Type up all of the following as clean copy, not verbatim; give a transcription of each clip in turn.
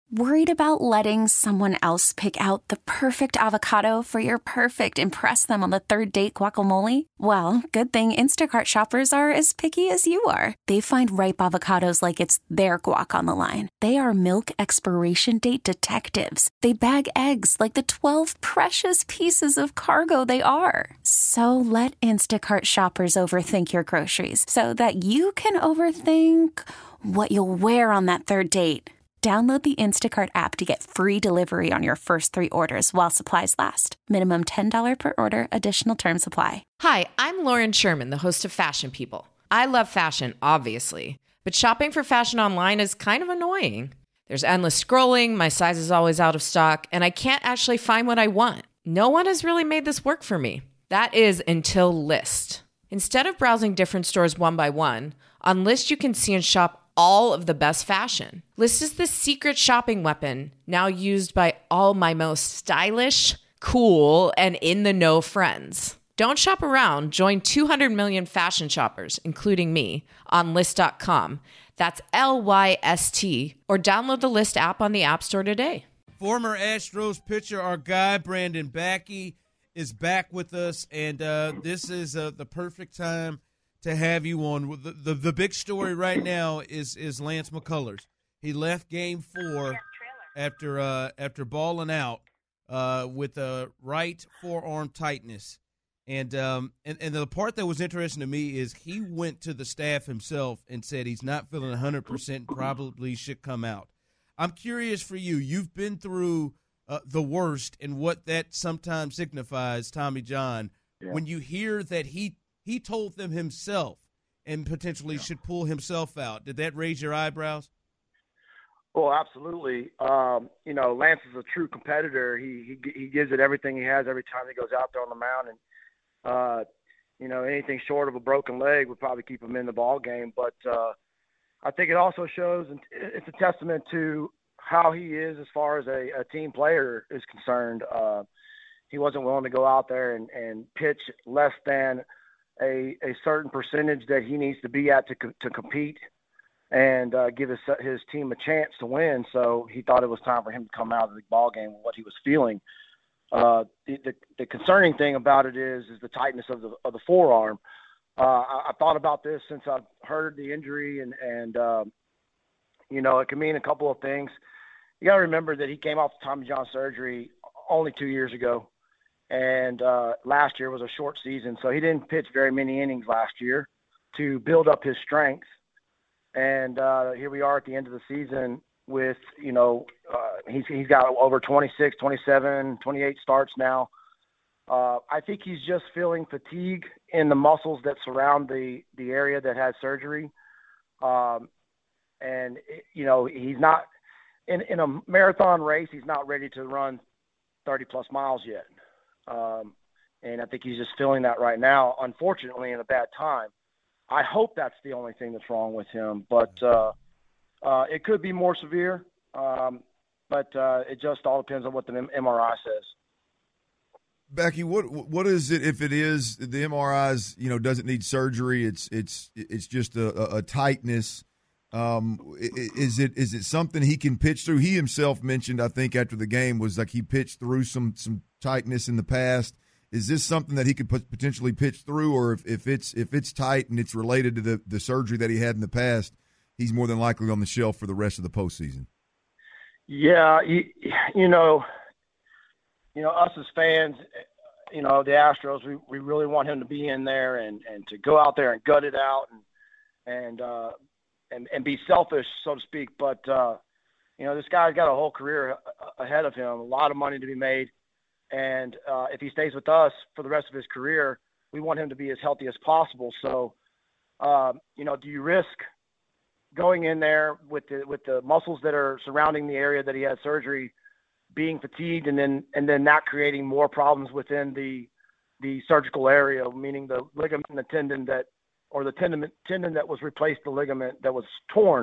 Worried about letting someone else pick out the perfect avocado for your perfect impress them on the third date guacamole? Well, good thing Instacart shoppers are as picky as you are. They find ripe avocados like it's their guac on the line. They are milk expiration date detectives. They bag eggs like the 12 precious pieces of cargo they are. So let Instacart shoppers overthink your groceries so that you can overthink what you'll wear on that third date. Download the Instacart app to get free delivery on your first 3 orders while supplies last. Minimum $10 per order. Additional terms apply. Hi, I'm Lauren Sherman, the host of Fashion People. I love fashion, obviously, but shopping for fashion online is kind of annoying. There's endless scrolling, my size is always out of stock, and I can't actually find what I want. No one has really made this work for me. That is until Lyst. Instead of browsing different stores one by one, on Lyst you can see and shop all of the best fashion. Lyst is the secret shopping weapon now used by all my most stylish, cool, and in-the-know friends. Don't shop around. Join 200 million fashion shoppers, including me, on Lyst.com. That's Lyst, or download the Lyst app on the App Store today. Former Astros pitcher, our guy, Brandon Backey, is back with us, and this is the perfect time to have you on. The big story right now is Lance McCullers. He left Game 4 after balling out with a right forearm tightness, and the part that was interesting to me is he went to the staff himself and said he's not feeling 100% and probably should come out. I'm curious for you. You've been through the worst and what that sometimes signifies, Tommy John. Yeah. When you hear that he told them himself and potentially should pull himself out. Did that raise your eyebrows? Well, absolutely. Lance is a true competitor. He gives it everything he has every time he goes out there on the mound. And, anything short of a broken leg would probably keep him in the ball game. But I think it also shows, and it's a testament to how he is as far as a team player is concerned. He wasn't willing to go out there and pitch less than a certain percentage that he needs to be at to compete and give his team a chance to win. So he thought it was time for him to come out of the ball game with what he was feeling. The concerning thing about it is the tightness of the forearm. I thought about this since I've heard the injury, and it can mean a couple of things. You got to remember that he came off the Tommy John surgery only 2 years ago. And last year was a short season, so he didn't pitch very many innings last year to build up his strength. And here we are at the end of the season with, he's got over 26, 27, 28 starts now. I think he's just feeling fatigue in the muscles that surround the area that had surgery. He's not in a marathon race. He's not ready to run 30-plus miles yet. And I think he's just feeling that right now, unfortunately, in a bad time. I hope that's the only thing that's wrong with him, but it could be more severe. But it just all depends on what the MRI says. Becky, what is it if it is the MRIs? Doesn't need surgery. It's just a tightness. Is it something he can pitch through? He himself mentioned, I think, after the game was like he pitched through some tightness in the past. Is this something that he could potentially pitch through, or if it's tight and it's related to the surgery that he had in the past, he's more than likely on the shelf for the rest of the postseason? Yeah, us as fans, the Astros, we really want him to be in there and to go out there and gut it out and be selfish, so to speak. But, this guy's got a whole career ahead of him, a lot of money to be made. And if he stays with us for the rest of his career, we want him to be as healthy as possible. So, do you risk going in there with the muscles that are surrounding the area that he had surgery being fatigued and then not creating more problems within the surgical area, meaning the ligament and the tendon the tendon that was replaced, the ligament that was torn?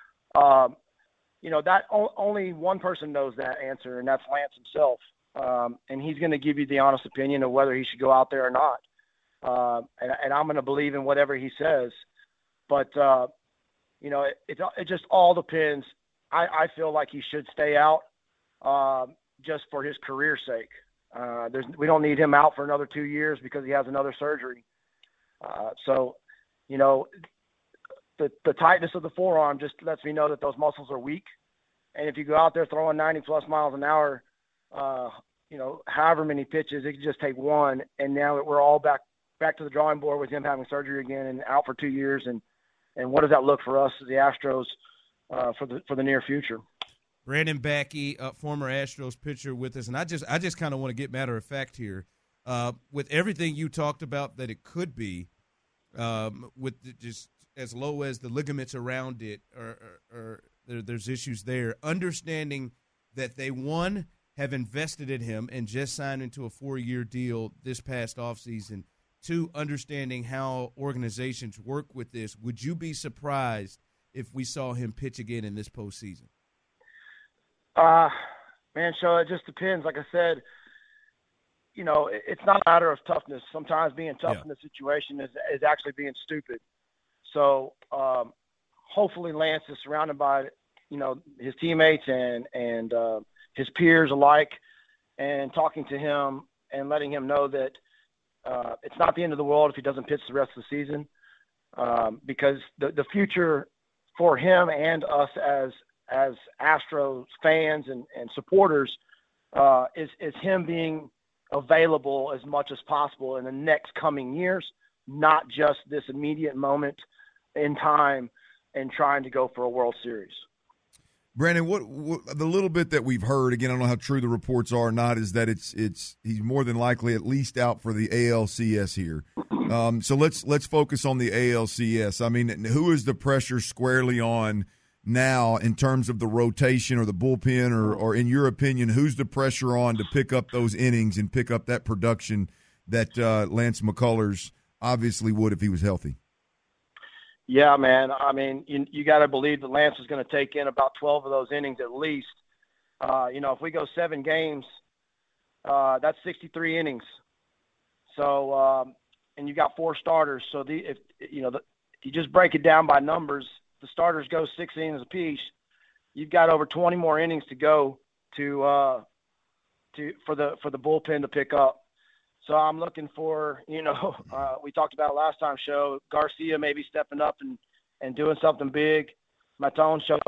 That only one person knows that answer, and that's Lance himself. And he's going to give you the honest opinion of whether he should go out there or not. And I'm going to believe in whatever he says. But, it just all depends I feel like he should stay out just for his career's sake. We don't need him out for another 2 years because he has another surgery. So, you know, the tightness of the forearm just lets me know that those muscles are weak. And if you go out there throwing 90-plus miles an hour, you know, however many pitches, it could just take one. And now we're all back to the drawing board with him having surgery again and out for 2 years. And what does that look for us, the Astros, for the near future? Brandon Bakke, former Astros pitcher, with us, and I just kind of want to get matter of fact here. With everything you talked about that it could be, with just as low as the ligaments around it, or there's issues there. Understanding that they have invested in him and just signed into a 4-year deal this past offseason. 2, understanding how organizations work with this. Would you be surprised if we saw him pitch again in this postseason? Man, so it just depends. Like I said, you know, it's not a matter of toughness. Sometimes being tough in the situation is actually being stupid. So hopefully Lance is surrounded by, you know, his teammates and his peers alike, and talking to him and letting him know that it's not the end of the world if he doesn't pitch the rest of the season, because the future for him and us as Astros fans and supporters is him being available as much as possible in the next coming years, not just this immediate moment in time and trying to go for a World Series. Brandon, what the little bit that we've heard, again, I don't know how true the reports are or not, is that he's more than likely at least out for the ALCS here. So let's focus on the ALCS. I mean, who is the pressure squarely on now in terms of the rotation or the bullpen, or in your opinion, who's the pressure on to pick up those innings and pick up that production that Lance McCullers obviously would if he was healthy? Yeah, man. I mean, you got to believe that Lance is going to take in about 12 of those innings at least. You know, if we go 7 games, that's 63 innings. So, and you got 4 starters. So if you just break it down by numbers, the starters go 6 innings apiece. You've got over 20 more innings to go for the bullpen to pick up. So I'm looking for, we talked about last time show, Garcia maybe stepping up and doing something big. Matt showed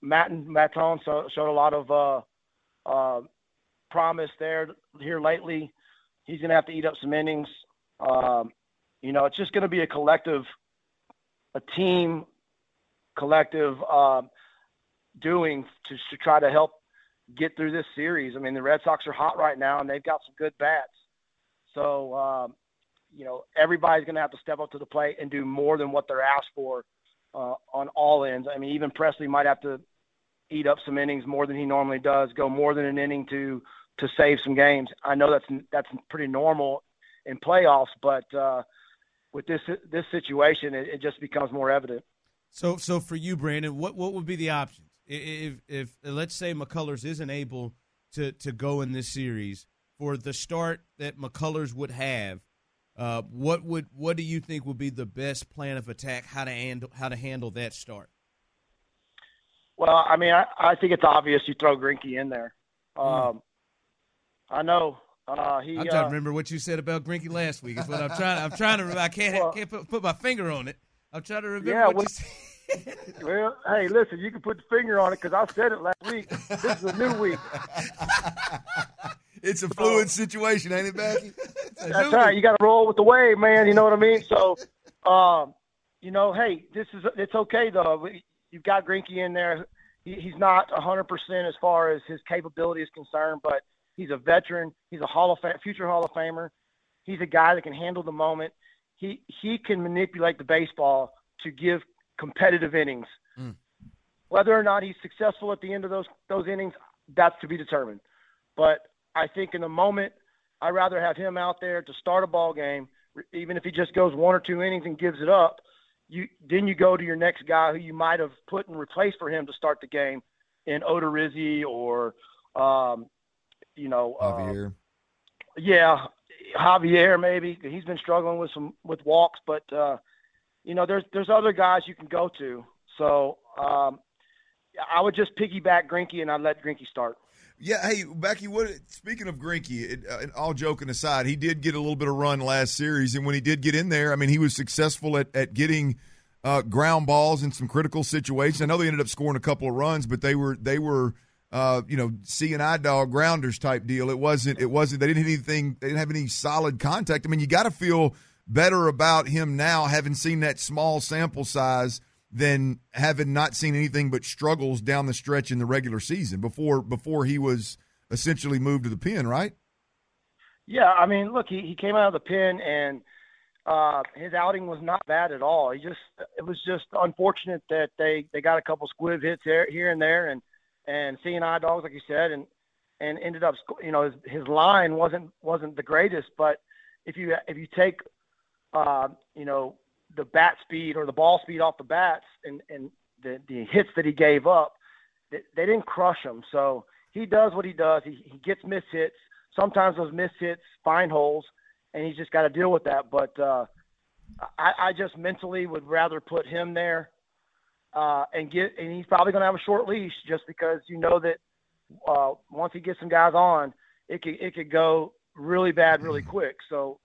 a lot of promise there here lately. He's going to have to eat up some innings. It's just going to be a team collective doing to try to help get through this series. I mean, the Red Sox are hot right now, and they've got some good bats. So, everybody's going to have to step up to the plate and do more than what they're asked for on all ends. I mean, even Presley might have to eat up some innings more than he normally does, go more than an inning to save some games. I know that's pretty normal in playoffs, but with this situation, it just becomes more evident. So for you, Brandon, what would be the options if let's say McCullers isn't able to go in this series? For the start that McCullers would have, what do you think would be the best plan of attack? How to handle that start? Well, I mean, I think it's obvious you throw Greinke in there. I know I'm trying to remember what you said about Greinke last week. Is what I'm trying to. I can't put my finger on it. I'm trying to remember what you said. Well, hey, listen, you can put the finger on it because I said it last week. This is a new week. It's a fluid situation, ain't it, Bakke? That's right. You got to roll with the wave, man. You know what I mean? So, hey, it's okay, though. You've got Greinke in there. He's not 100% as far as his capability is concerned, but he's a veteran. He's a future Hall of Famer. He's a guy that can handle the moment. He can manipulate the baseball to give competitive innings. Whether or not he's successful at the end of those innings, that's to be determined. But I think in the moment, I'd rather have him out there to start a ball game, even if he just goes 1 or 2 innings and gives it up. Then you go to your next guy who you might have put in replace for him to start the game in Odorizzi or, Javier. Javier maybe. He's been struggling with walks, but there's other guys you can go to. So I would just piggyback Greinke, and I'd let Greinke start. Yeah, hey, Becky, speaking of Greinke, all joking aside, he did get a little bit of run last series, and when he did get in there, I mean, he was successful at getting ground balls in some critical situations. I know they ended up scoring a couple of runs, but they were C&I dog grounders type deal. It wasn't they didn't hit anything, they didn't have any solid contact. I mean, you got to feel better about him now, having seen that small sample size, than having not seen anything but struggles down the stretch in the regular season before he was essentially moved to the pen, right? Yeah, I mean, look, he came out of the pen, and his outing was not bad at all. It was just unfortunate that they got a couple squib hits here and there, and C&I dogs, like you said, and ended up, his line wasn't the greatest, but if you take the bat speed or the ball speed off the bats and the hits that he gave up, they didn't crush him. So he does what he does. He gets missed hits. Sometimes those missed hits find holes, and he's just got to deal with that. But I just mentally would rather put him there and he's probably going to have a short leash, just because that once he gets some guys on, it could go really bad really quick. So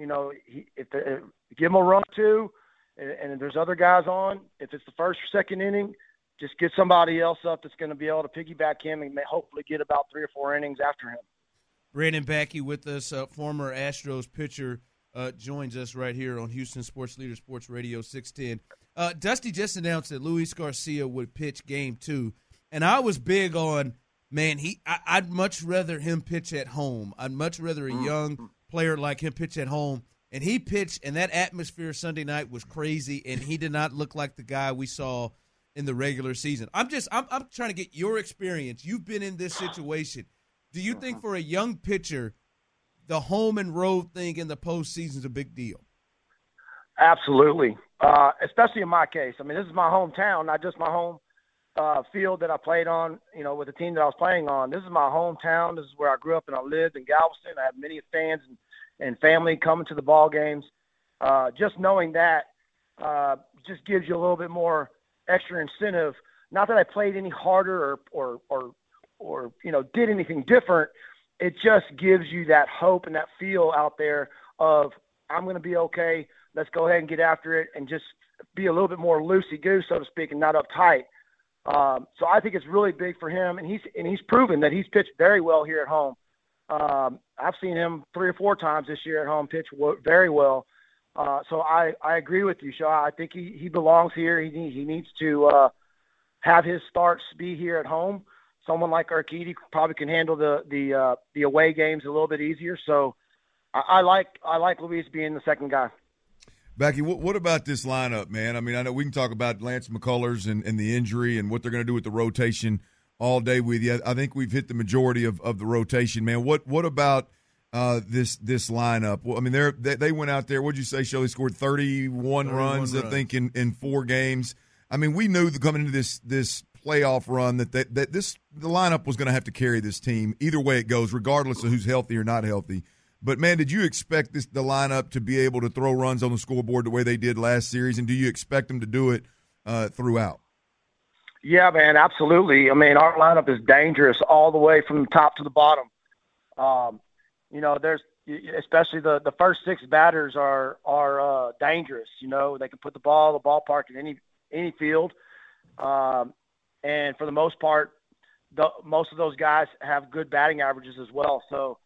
give him a run too, and if there's other guys on, if it's the first or second inning, just get somebody else up that's going to be able to piggyback him and hopefully get about 3 or 4 innings after him. Brandon Backey with us, former Astros pitcher, joins us right here on Houston Sports Leader Sports Radio 610. Dusty just announced that Luis Garcia would pitch Game 2, and I was big on, I'd much rather him pitch at home. I'd much rather a young player like him pitch at home. And he pitched, and that atmosphere Sunday night was crazy, and he did not look like the guy we saw in the regular season. I'm trying to get your experience. You've been in this situation. Do you think for a young pitcher, the home and road thing in the postseason is a big deal? Absolutely, especially in my case. I mean, this is my hometown, not just my home field that I played on, with the team that I was playing on. This is my hometown. This is where I grew up and I lived in Galveston. I have many fans and family coming to the ball games. Just knowing that just gives you a little bit more extra incentive. Not that I played any harder or did anything different. It just gives you that hope and that feel out there of, I'm going to be okay. Let's go ahead and get after it and just be a little bit more loosey-goose, so to speak, and not uptight. So I think it's really big for him, and he's proven that he's pitched very well here at home. I've seen him 3 or 4 times this year at home pitch very well. So I agree with you, Shaw. I think he belongs here. He needs to have his starts be here at home. Someone like Urquidy probably can handle the away games a little bit easier. So I like Luis being the second guy. Becky, what about this lineup, man? I mean, I know we can talk about Lance McCullers and the injury and what they're going to do with the rotation all day with you. I think we've hit the majority of the rotation, man. What about this lineup? Well, I mean, they went out there. What'd you say, Shelley? Scored 31 runs, I think, in 4 games. I mean, we knew coming into this playoff run that the lineup was going to have to carry this team either way it goes, regardless of who's healthy or not healthy. But, man, did you expect the lineup to be able to throw runs on the scoreboard the way they did last series, and do you expect them to do it throughout? Yeah, man, absolutely. I mean, our lineup is dangerous all the way from the top to the bottom. There's especially the first 6 batters are dangerous. They can put the ball in the ballpark in any field, and for the most part, most of those guys have good batting averages as well. So,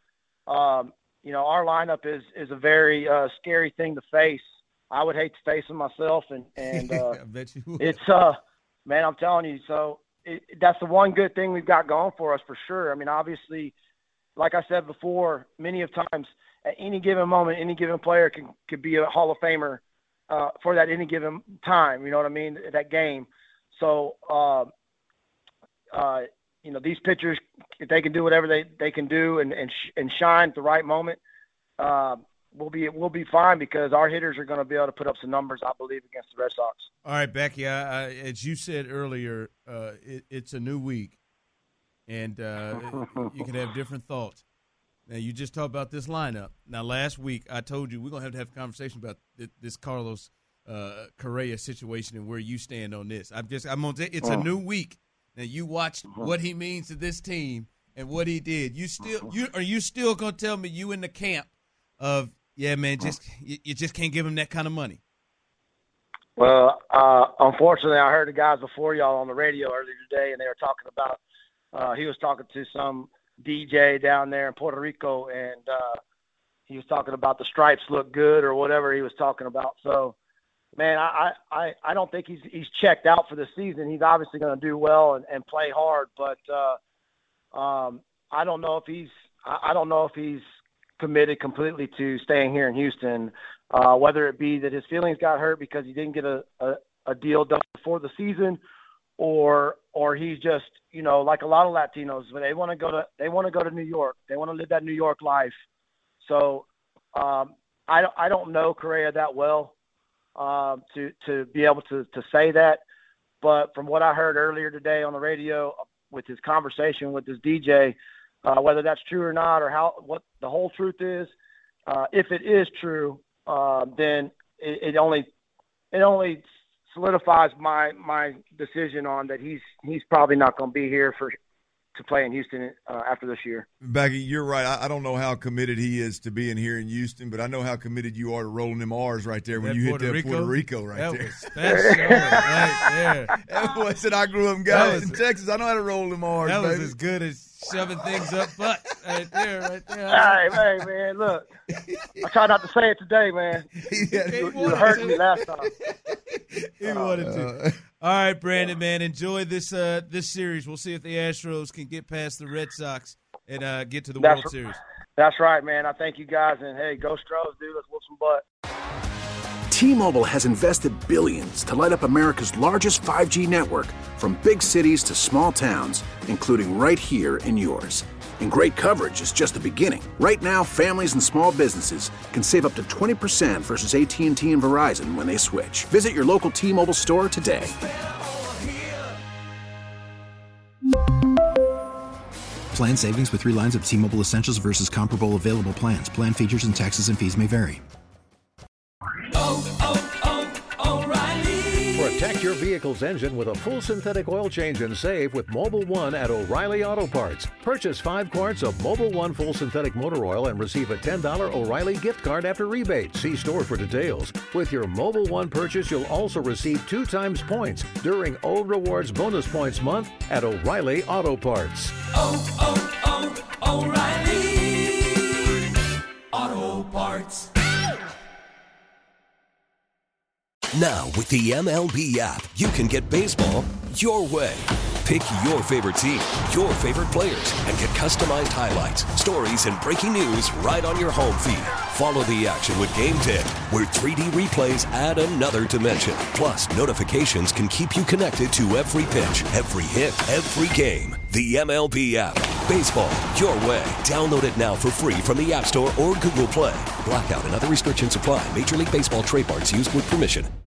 our lineup is a very scary thing to face. I would hate to face them myself, and I bet you would. It's man, I'm telling you. So that's the one good thing we've got going for us for sure. I mean, obviously, like I said before, many of times at any given moment, any given player could be a Hall of Famer for that any given time. You know what I mean? That game. So, these pitchers, if they can do whatever they can do and shine at the right moment, we'll be fine, because our hitters are going to be able to put up some numbers, I believe, against the Red Sox. All right, Becky, as you said earlier, it's a new week, and you can have different thoughts. Now, you just talked about this lineup. Now, last week I told you we're going to have a conversation about this Carlos Correa situation and where you stand on this. It's a new week. Now you watched what he means to this team and what he did. Are you still gonna tell me you in the camp of man, you just can't give him that kind of money? Well, unfortunately, I heard the guys before y'all on the radio earlier today, and they were talking about he was talking to some DJ down there in Puerto Rico, and he was talking about the stripes look good or whatever he was talking about. So, man, I don't think he's checked out for the season. He's obviously going to do well and play hard, but I don't know if he's committed completely to staying here in Houston. Whether it be that his feelings got hurt because he didn't get a deal done before the season, or he's just, like a lot of Latinos, they want to go to New York. They want to live that New York life. So I don't know Correa that well to be able to say that. But from what I heard earlier today on the radio with his conversation with this DJ, whether that's true or not, or what the whole truth is, if it is true, then it only solidifies my decision on that he's probably not going to be here to play in Houston after this year. Baggy, you're right. I don't know how committed he is to being here in Houston, but I know how committed you are to rolling them R's right there when you hit that Puerto Rico right there. Was special right there. That boy said, I grew up guys in Texas. I know how to roll them R's, That was baby. as good as shoving things up butt right there. Hey, man, look. I try not to say it today, man. You hurt me last time. He wanted to. All right, Brandon, man, enjoy this series. We'll see if the Astros can get past the Red Sox and get to the World Series. That's right, man. I thank you guys, and hey, go Stros, dude. Let's whoop some butt. T-Mobile has invested billions to light up America's largest 5G network, from big cities to small towns, including right here in yours. And great coverage is just the beginning. Right now, families and small businesses can save up to 20% versus AT&T and Verizon when they switch. Visit your local T-Mobile store today. Plan savings with 3 lines of T-Mobile Essentials versus comparable available plans. Plan features and taxes and fees may vary. Protect your vehicle's engine with a full synthetic oil change and save with Mobil 1 at O'Reilly Auto Parts. Purchase 5 quarts of Mobil 1 full synthetic motor oil and receive a $10 O'Reilly gift card after rebate. See store for details. With your Mobil 1 purchase, you'll also receive 2 times points during O Rewards Bonus Points Month at O'Reilly Auto Parts. O'Reilly Auto Parts. Now, with the MLB app, you can get baseball your way. Pick your favorite team, your favorite players, and get customized highlights, stories, and breaking news right on your home feed. Follow the action with Game Tip, where 3D replays add another dimension. Plus, notifications can keep you connected to every pitch, every hit, every game. The MLB app. Baseball your way. Download it now for free from the App Store or Google Play. Blackout and other restrictions apply. Major League Baseball trademarks used with permission.